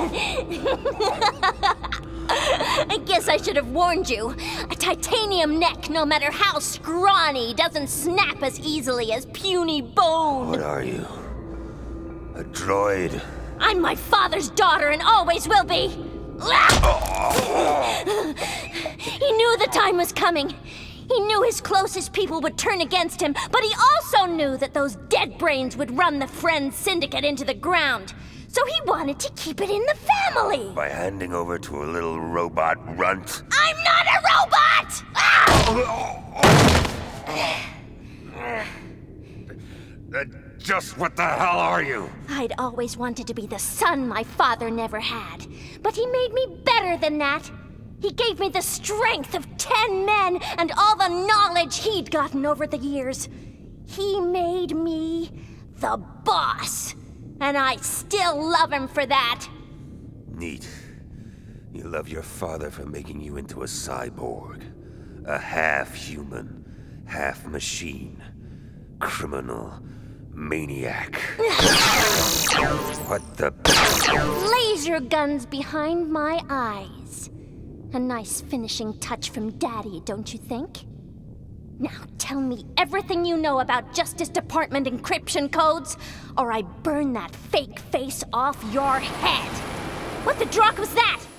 I guess I should have warned you. A titanium neck, no matter how scrawny, doesn't snap as easily as puny bone. What are you? A droid? I'm my father's daughter and always will be. He knew the time was coming. He knew his closest people would turn against him, but he also knew that those dead brains would run the Friends Syndicate into the ground. So he wanted to keep it in the family. By handing over to a little robot runt? I'm not a robot! Just what the hell are you? I'd always wanted to be the son my father never had. But he made me better than that. He gave me the strength of 10 men and all the knowledge he'd gotten over the years. He made me the boss. And I still love him for that. Neat. You love your father for making you into a cyborg. A half-human, half-machine. Criminal. Maniac. What the... Laser guns behind my eyes. A nice finishing touch from Daddy, don't you think? Now tell me everything you know about Justice Department encryption codes, or I burn that fake face off your head. What the drock was that?